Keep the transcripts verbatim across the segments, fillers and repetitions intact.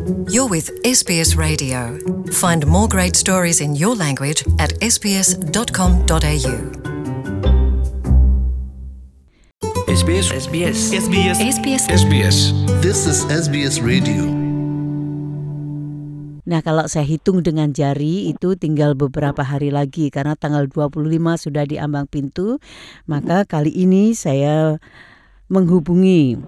You're with S B S Radio. Find more great stories in your language at s b s dot com dot a u. S B S S B S S B S S B S S B S. This is S B S Radio. Nah, kalau saya hitung dengan jari itu tinggal beberapa hari lagi karena tanggal dua puluh lima sudah di ambang pintu. Maka kali ini saya menghubungi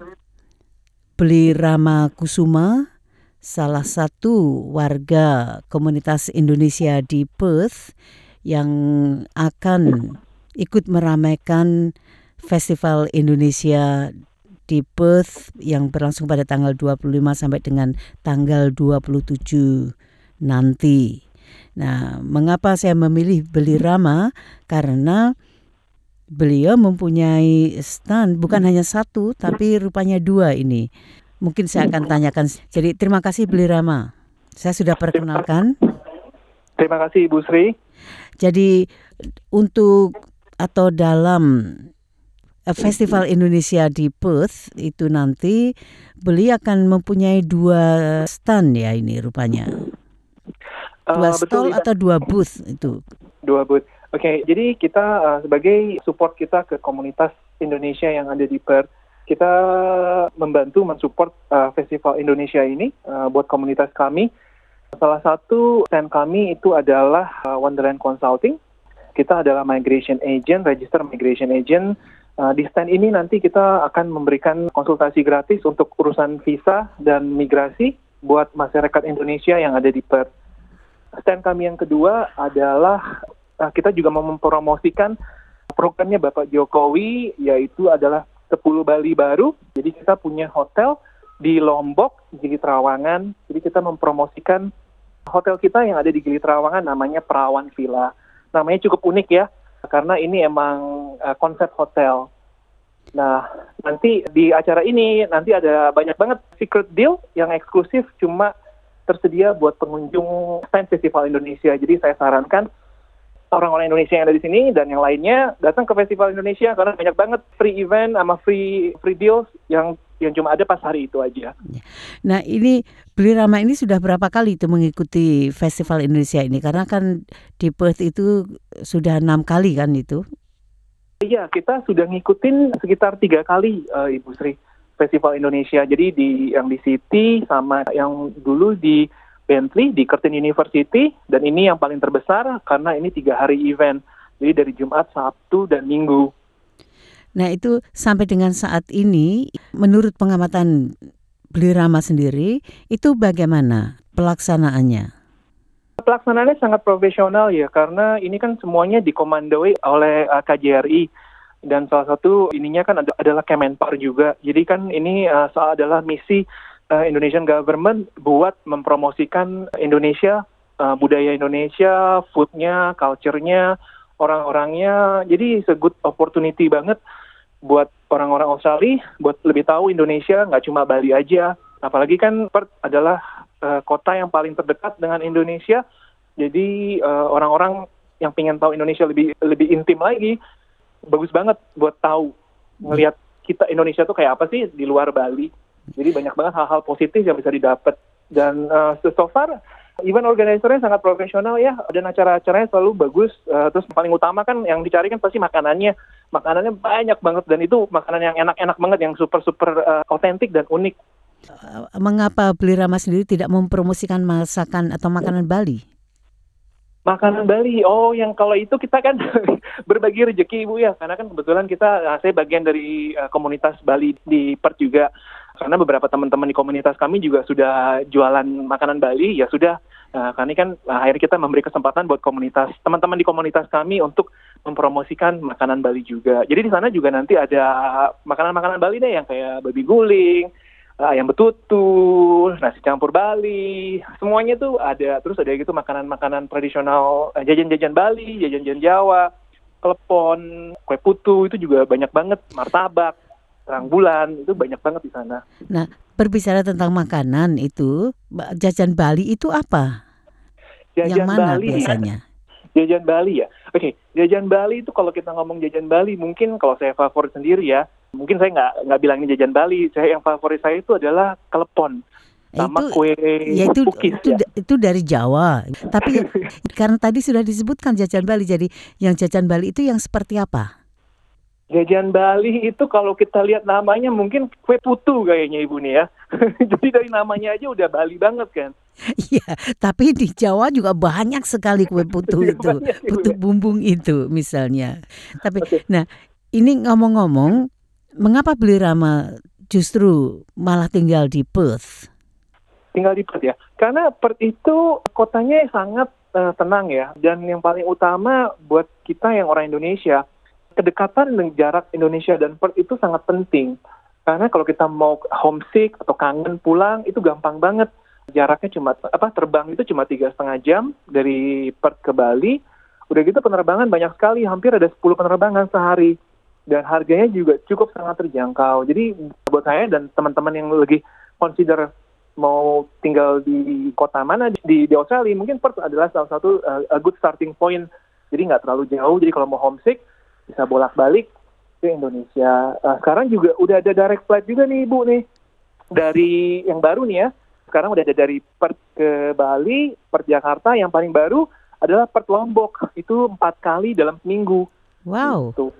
Bli Rama Kusuma, salah satu warga komunitas Indonesia di Perth yang akan ikut meramaikan Festival Indonesia di Perth yang berlangsung pada tanggal dua puluh lima sampai dengan tanggal dua puluh tujuh nanti. Nah, mengapa saya memilih Bli Rama? Karena beliau mempunyai stand bukan hanya satu, tapi rupanya dua ini. Mungkin saya akan tanyakan. Jadi terima kasih Bli Rama. Saya sudah perkenalkan. Terima kasih Ibu Sri. Jadi untuk atau dalam Festival Indonesia di Perth itu nanti beliau akan mempunyai dua stand ya ini rupanya. Dua Uh, stall betul, atau dua booth itu. Dua booth. Oke, okay, jadi kita uh, sebagai support kita ke komunitas Indonesia yang ada di Perth, kita membantu mensupport uh, Festival Indonesia ini uh, buat komunitas kami. Salah satu stand kami itu adalah uh, Wonderland Consulting. Kita adalah migration agent, register migration agent. Uh, di stand ini nanti kita akan memberikan konsultasi gratis untuk urusan visa dan migrasi buat masyarakat Indonesia yang ada di Perth. Stand kami yang kedua adalah uh, kita juga mau mempromosikan programnya Bapak Jokowi, yaitu adalah sepuluh Bali baru. Jadi kita punya hotel di Lombok, Gili Trawangan. Jadi kita mempromosikan hotel kita yang ada di Gili Trawangan namanya Perawan Villa. Namanya cukup unik ya, karena ini emang uh, konsep hotel. Nah, nanti di acara ini nanti ada banyak banget secret deal yang eksklusif cuma tersedia buat pengunjung stand Festival Indonesia. Jadi saya sarankan orang-orang Indonesia yang ada di sini dan yang lainnya datang ke Festival Indonesia karena banyak banget free event sama free free deals yang yang cuma ada pas hari itu aja. Nah, ini Bli Rama ini sudah berapa kali itu mengikuti Festival Indonesia ini? Karena kan di Perth itu sudah enam kali kan itu? Iya, kita sudah ngikutin sekitar tiga kali uh, Ibu Sri Festival Indonesia. Jadi di yang di City sama yang dulu di Bentley di Curtin University, dan ini yang paling terbesar karena ini tiga hari event. Jadi dari Jumat, Sabtu, dan Minggu. Nah, itu sampai dengan saat ini menurut pengamatan Bli Rama sendiri itu bagaimana pelaksanaannya? Pelaksanaannya sangat profesional ya, karena ini kan semuanya dikomandoi oleh uh, K J R I, dan salah satu ininya kan ada, adalah Kemenpar juga. Jadi kan ini uh, soal adalah misi uh, Indonesian government buat mempromosikan Indonesia, uh, budaya Indonesia, foodnya, culture-nya, orang-orangnya. Jadi it's a good opportunity banget buat orang-orang Australia buat lebih tahu Indonesia, nggak cuma Bali aja. Apalagi kan Perth adalah uh, kota yang paling terdekat dengan Indonesia. Jadi uh, orang-orang yang pengen tahu Indonesia lebih lebih intim lagi, bagus banget buat tahu ngelihat kita Indonesia tuh kayak apa sih di luar Bali. Jadi banyak banget hal-hal positif yang bisa didapat. Dan uh, so far event organizer-nya sangat profesional ya, dan acara-acaranya selalu bagus. Uh, terus paling utama kan yang dicari kan pasti makanannya. Makanannya banyak banget, dan itu makanan yang enak-enak banget, yang super-super otentik uh, dan unik. Mengapa Bli Rama sendiri tidak mempromosikan masakan atau makanan Bali? Makanan Bali, oh yang kalau itu kita kan berbagi rezeki Ibu ya, karena kan kebetulan kita, nah, saya bagian dari uh, komunitas Bali di Perth juga. Karena beberapa teman-teman di komunitas kami juga sudah jualan makanan Bali, ya sudah. Nah, karena kan nah, akhirnya kita memberi kesempatan buat komunitas, teman-teman di komunitas kami untuk mempromosikan makanan Bali juga. Jadi di sana juga nanti ada makanan-makanan Bali deh yang kayak babi guling, ayam betutu, nasi campur Bali, semuanya tuh ada. Terus ada gitu makanan-makanan tradisional, jajan-jajan Bali, jajan-jajan Jawa, klepon, kue putu, itu juga banyak banget, martabak, terang bulan, itu banyak banget di sana. Nah, berbicara tentang makanan itu, jajan Bali itu apa? Jajan Yang mana Bali, biasanya? Jajan Bali ya? Oke, okay. Jajan Bali itu kalau kita ngomong jajan Bali, mungkin kalau saya favorit sendiri ya, mungkin saya nggak nggak bilang ini jajan Bali. Saya yang favorit saya itu adalah klepon. sama itu kue ya itu pukis itu ya. itu dari Jawa. Tapi karena tadi sudah disebutkan jajan Bali, jadi yang jajan Bali itu yang seperti apa? Jajan Bali itu kalau kita lihat namanya mungkin kue putu kayaknya Ibu nih ya. Jadi dari namanya aja udah Bali banget kan. Iya, tapi di Jawa juga banyak sekali kue putu itu, Banyak ya, Bu, putu ya. bumbung itu misalnya. Tapi Oke. nah, ini ngomong-ngomong, mengapa Beli Rama justru malah tinggal di Perth? Tinggal di Perth ya. Karena Perth itu kotanya sangat uh, tenang ya. Dan yang paling utama buat kita yang orang Indonesia, kedekatan dengan jarak Indonesia dan Perth itu sangat penting. Karena kalau kita mau homesick atau kangen pulang itu gampang banget. Jaraknya cuma apa terbang itu cuma tiga setengah jam dari Perth ke Bali. Udah gitu penerbangan banyak sekali, hampir ada sepuluh penerbangan sehari. Dan harganya juga cukup sangat terjangkau. Jadi buat saya dan teman-teman yang lagi consider mau tinggal di kota mana di, di Australia, mungkin Perth adalah salah satu uh, a good starting point. Jadi nggak terlalu jauh. Jadi kalau mau homesick bisa bolak-balik ke Indonesia. Uh, sekarang juga udah ada direct flight juga nih Ibu nih dari yang baru nih ya. Sekarang udah ada dari Perth ke Bali, Perth Jakarta. Yang paling baru adalah Perth Lombok. Itu empat kali dalam seminggu. Wow. Gitu.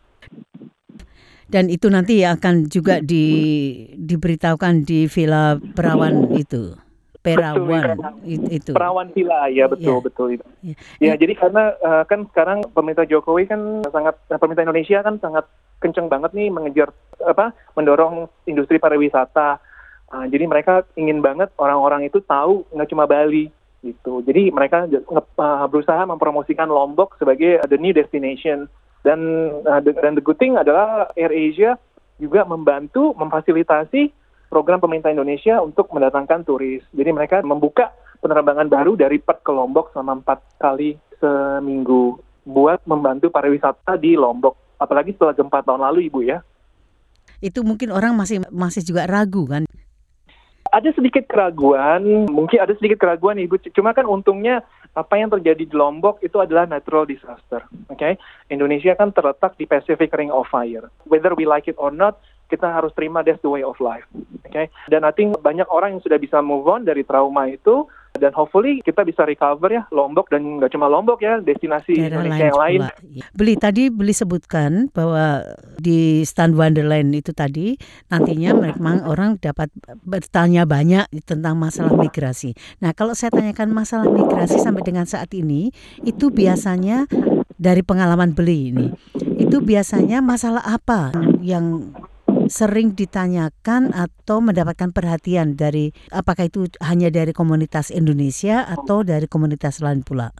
Dan itu nanti akan juga di, diberitahukan di Villa Perawan itu. Perawan Betul, itu. Perawan Villa ya betul Ya. betul itu. Ya. Ya jadi karena uh, kan sekarang pemerintah Jokowi kan sangat pemerintah Indonesia kan sangat kenceng banget nih mengejar apa mendorong industri pariwisata. Uh, jadi mereka ingin banget orang-orang itu tahu nggak cuma Bali gitu. Jadi mereka uh, berusaha mempromosikan Lombok sebagai the new destination. Dan uh, the, dan the good thing adalah AirAsia juga membantu memfasilitasi program pemerintah Indonesia untuk mendatangkan turis. Jadi mereka membuka penerbangan baru dari Perth ke Lombok selama empat kali seminggu buat membantu pariwisata di Lombok. Apalagi setelah gempa tahun lalu Ibu ya. Itu mungkin orang masih masih juga ragu kan? Ada sedikit keraguan, mungkin ada sedikit keraguan Ibu. Cuma kan untungnya apa yang terjadi di Lombok itu adalah natural disaster. Oke, okay? Indonesia kan terletak di Pacific Ring of Fire. Whether we like it or not, kita harus terima that's the way of life. Oke, okay? Dan I think banyak orang yang sudah bisa move on dari trauma itu. Dan hopefully kita bisa recover ya Lombok dan nggak cuma Lombok ya, destinasi Daerah Indonesia yang lain. Ya. Beli tadi Beli sebutkan bahwa di Stand Wonderland itu tadi nantinya memang orang dapat bertanya banyak tentang masalah migrasi. Nah kalau saya tanyakan masalah migrasi sampai dengan saat ini, itu biasanya dari pengalaman Beli ini, itu biasanya masalah apa yang sering ditanyakan atau mendapatkan perhatian dari, apakah itu hanya dari komunitas Indonesia atau dari komunitas lain pula?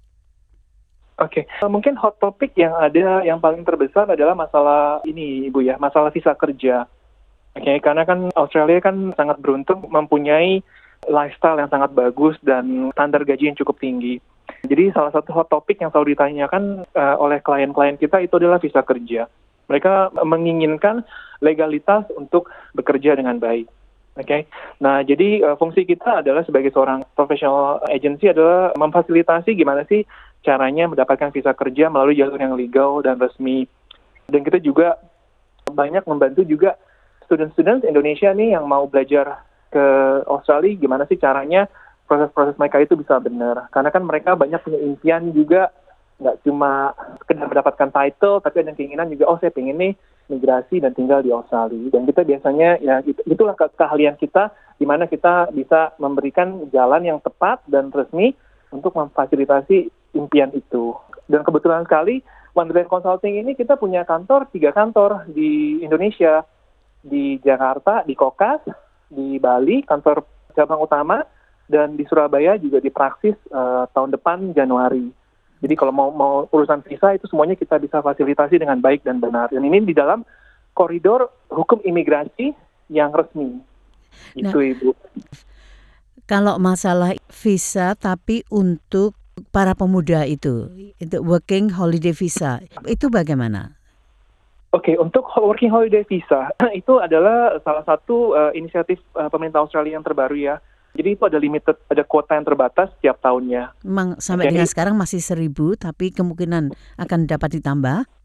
Oke, okay. Mungkin hot topic yang ada yang paling terbesar adalah masalah ini Ibu ya, masalah visa kerja. Oke, okay. Karena kan Australia kan sangat beruntung mempunyai lifestyle yang sangat bagus dan standar gaji yang cukup tinggi. Jadi salah satu hot topic yang selalu ditanyakan uh, oleh klien-klien kita itu adalah visa kerja. Mereka menginginkan legalitas untuk bekerja dengan baik. Oke, okay? Nah jadi uh, fungsi kita adalah sebagai seorang professional agency adalah memfasilitasi gimana sih caranya mendapatkan visa kerja melalui jalur yang legal dan resmi. Dan kita juga banyak membantu juga student-student Indonesia nih yang mau belajar ke Australia, gimana sih caranya proses-proses mereka itu bisa benar. Karena kan mereka banyak punya impian juga, nggak cuma sekedar mendapatkan title, tapi ada keinginan juga, oh saya pengen nih migrasi dan tinggal di Australia. Dan kita biasanya, ya itulah ke- keahlian kita, di mana kita bisa memberikan jalan yang tepat dan resmi untuk memfasilitasi impian itu. Dan kebetulan sekali, Wonderland Consulting ini kita punya kantor, tiga kantor di Indonesia, di Jakarta, di Kokas, di Bali, kantor cabang utama, dan di Surabaya juga di praksis uh, tahun depan Januari. Jadi kalau mau mau urusan visa itu semuanya kita bisa fasilitasi dengan baik dan benar. Dan ini di dalam koridor hukum imigrasi yang resmi. Itu nah, Ibu. Kalau masalah visa tapi untuk para pemuda itu, itu working holiday visa, itu bagaimana? Oke, okay, untuk working holiday visa itu adalah salah satu uh, inisiatif uh, pemerintah Australia yang terbaru ya. Jadi itu ada limited, ada kuota yang terbatas setiap tahunnya. Memang sampai okay. dengan sekarang masih seribu, tapi kemungkinan akan dapat ditambah?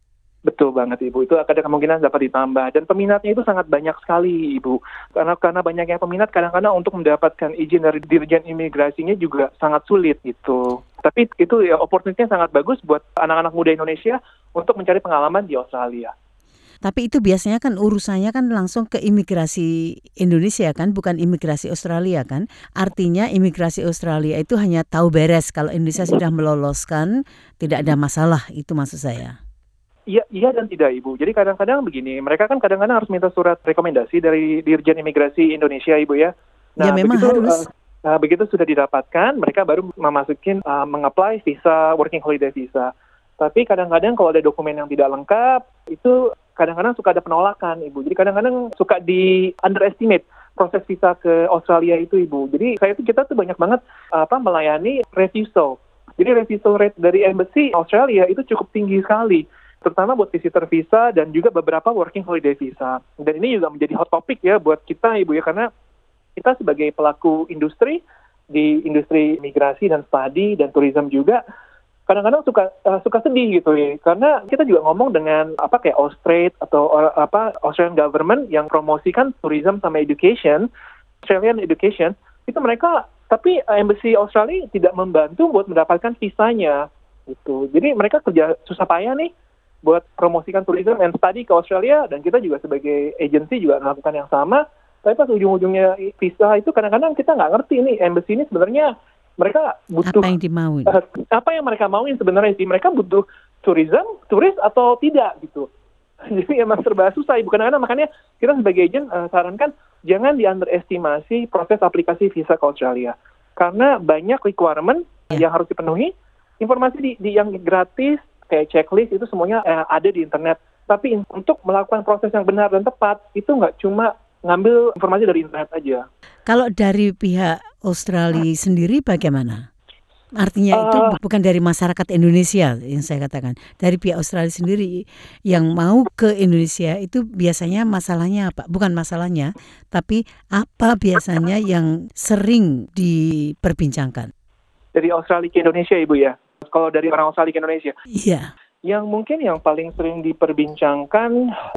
Betul banget Ibu, itu ada kemungkinan dapat ditambah dan peminatnya itu sangat banyak sekali Ibu. Karena karena banyaknya peminat kadang-kadang untuk mendapatkan izin dari Dirjen Imigrasinya juga sangat sulit gitu. Tapi itu ya opportunity-nya sangat bagus buat anak-anak muda Indonesia untuk mencari pengalaman di Australia. Tapi itu biasanya kan urusannya kan langsung ke imigrasi Indonesia kan, bukan imigrasi Australia kan. Artinya imigrasi Australia itu hanya tahu beres kalau Indonesia sudah meloloskan, tidak ada masalah, itu maksud saya. Iya, iya dan tidak Ibu. Jadi kadang-kadang begini, mereka kan kadang-kadang harus minta surat rekomendasi dari Dirjen Imigrasi Indonesia Ibu ya. Nah, ya memang begitu, harus. Uh, uh, begitu sudah didapatkan, mereka baru memasukin uh, mengapply visa, working holiday visa. Tapi kadang-kadang kalau ada dokumen yang tidak lengkap, itu kadang-kadang suka ada penolakan Ibu. Jadi kadang-kadang suka di underestimate proses visa ke Australia itu Ibu. Jadi saya tuh kita tuh banyak banget uh, apa melayani refusal. Jadi refusal rate dari embassy Australia itu cukup tinggi sekali, terutama buat visitor visa dan juga beberapa working holiday visa. Dan ini juga menjadi hot topic ya buat kita Ibu ya, karena kita sebagai pelaku industri di industri migrasi dan study dan tourism juga kadang-kadang suka uh, suka sedih gitu ya, karena kita juga ngomong dengan apa kayak Austrade atau uh, apa Australian government yang promosikan tourism sama education, Australian education, itu mereka tapi uh, embassy Australia tidak membantu buat mendapatkan visanya gitu. Jadi mereka kerja susah payah nih buat promosikan tourism and study ke Australia, dan kita juga sebagai agency juga melakukan yang sama. Tapi pas ujung-ujungnya visa itu kadang-kadang kita nggak ngerti nih embassy ini sebenarnya mereka butuh apa yang dimauin? Uh, apa yang mereka mauin sebenarnya sih? Mereka butuh tourism, turis atau tidak gitu. Jadi emang serba susah Ibu. Kadang-kadang makanya kita sebagai agent uh, sarankan jangan di-underestimasi proses aplikasi visa ke Australia. Karena banyak requirement Ya. yang harus dipenuhi. Informasi di, di yang gratis kayak checklist itu semuanya uh, ada di internet. Tapi in, untuk melakukan proses yang benar dan tepat itu nggak cuma ngambil informasi dari internet aja. Kalau dari pihak Australia sendiri bagaimana? Artinya itu Uh, bukan dari masyarakat Indonesia yang saya katakan. Dari pihak Australia sendiri yang mau ke Indonesia itu biasanya masalahnya apa? Bukan masalahnya, tapi apa biasanya yang sering diperbincangkan? Dari Australia ke Indonesia Ibu ya. Kalau dari orang Australia ke Indonesia. Iya. Yang mungkin yang paling sering diperbincangkan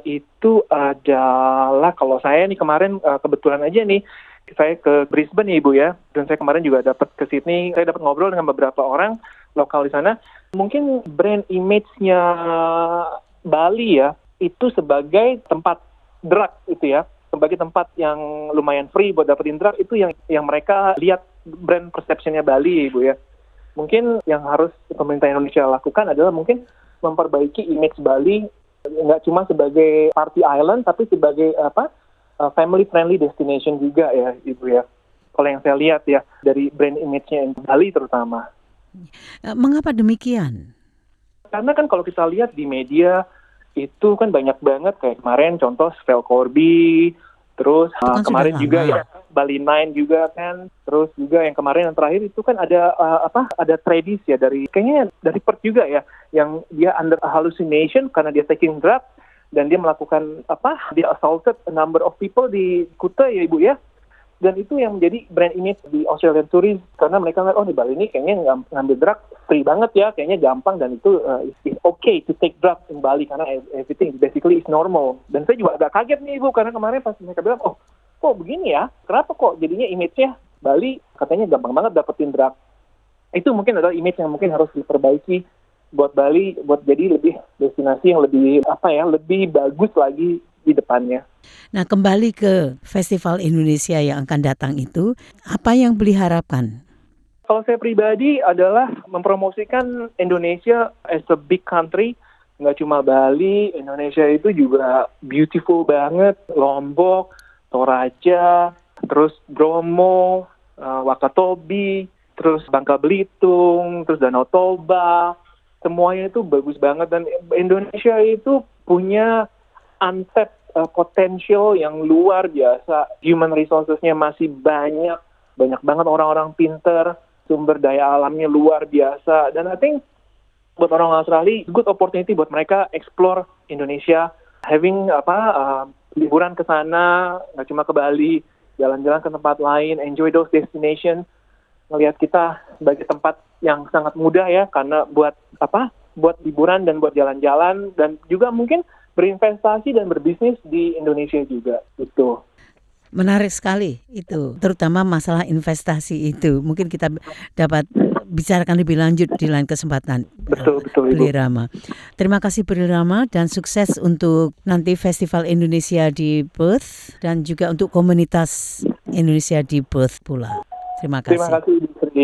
itu adalah kalau saya nih kemarin uh, kebetulan aja nih saya ke Brisbane nih Ibu ya, dan saya kemarin juga dapat ke Sydney, saya dapat ngobrol dengan beberapa orang lokal di sana. Mungkin brand image-nya Bali ya itu sebagai tempat drug itu ya, sebagai tempat yang lumayan free buat dapetin drug, itu yang yang mereka lihat brand perception-nya Bali Ibu ya. Mungkin yang harus pemerintah Indonesia lakukan adalah mungkin memperbaiki image Bali nggak cuma sebagai party island tapi sebagai apa uh, family friendly destination juga ya Ibu ya. Kalau yang saya lihat ya dari brand image-nya Bali terutama. Mengapa demikian? Karena kan kalau kita lihat di media itu kan banyak banget kayak kemarin contoh Svel Corby, terus uh, kan kemarin sudah juga lama. ya Bali Nine juga kan, terus juga yang kemarin yang terakhir itu kan ada uh, apa ada tradis ya dari kayaknya dari Perth juga ya, yang dia under hallucination karena dia taking drug dan dia melakukan apa dia assaulted a number of people di Kuta ya Ibu ya. Dan itu yang menjadi brand image di Australian tourist, karena mereka ngeliat, oh di Bali ini kayaknya ng- ngambil drug free banget ya, kayaknya gampang dan itu uh, it's okay to take drugs in Bali karena everything basically is normal. Dan saya juga agak kaget nih Ibu, karena kemarin pas mereka bilang, oh kok begini ya, kenapa kok jadinya image-nya Bali katanya gampang banget dapetin drug. Itu mungkin adalah image yang mungkin harus diperbaiki buat Bali, buat jadi lebih destinasi yang lebih apa ya, lebih bagus lagi di depannya. Nah, kembali ke Festival Indonesia yang akan datang itu, apa yang beli harapkan? Kalau saya pribadi adalah mempromosikan Indonesia as a big country. Nggak cuma Bali, Indonesia itu juga beautiful banget. Lombok, Toraja, terus Bromo, uh, Wakatobi, terus Bangka Belitung, terus Danau Toba. Semuanya itu bagus banget dan Indonesia itu punya untapped uh, potential yang luar biasa. Human resources-nya masih banyak, banyak banget orang-orang pinter, sumber daya alamnya luar biasa. Dan I think buat orang Australia, good opportunity buat mereka explore Indonesia, having apa uh, liburan ke sana, nggak cuma ke Bali, jalan-jalan ke tempat lain, enjoy those destinations. Ngelihat kita sebagai tempat yang sangat mudah ya, karena buat apa buat liburan dan buat jalan-jalan, dan juga mungkin berinvestasi dan berbisnis di Indonesia juga gitu. Menarik sekali itu, terutama masalah investasi itu. Mungkin kita dapat bicarakan lebih lanjut di lain kesempatan. Betul, betul, Ibu. Beli Rama. Terima kasih Beli Rama, dan sukses untuk nanti Festival Indonesia di Perth dan juga untuk komunitas Indonesia di Perth pula. Terima kasih. Terima kasih, Ibu Sri.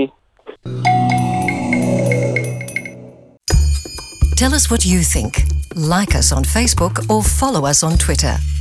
Tell us what you think. Like us on Facebook or follow us on Twitter.